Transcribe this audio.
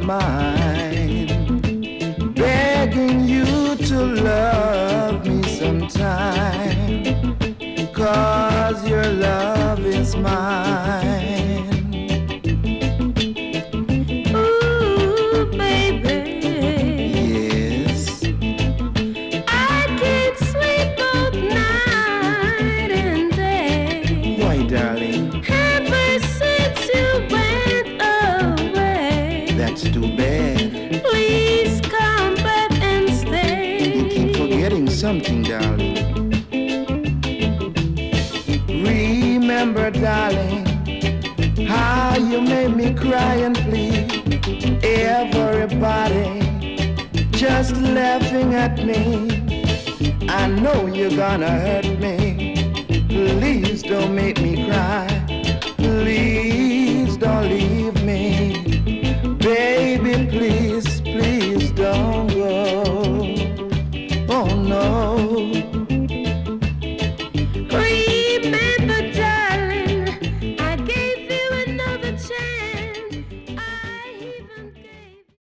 mind, begging you to love me sometime, 'cause your love is mine. Ooh, baby. Yes. I can't sleep both night and day. Why, darling? Ever since you went away. That's too bad. Please come back and stay. You keep forgetting something, darling. Remember, darling, how you made me cry and plead. Everybody just laughing at me. I know you're gonna hurt me. Please don't make me cry. Please don't leave me. Baby, please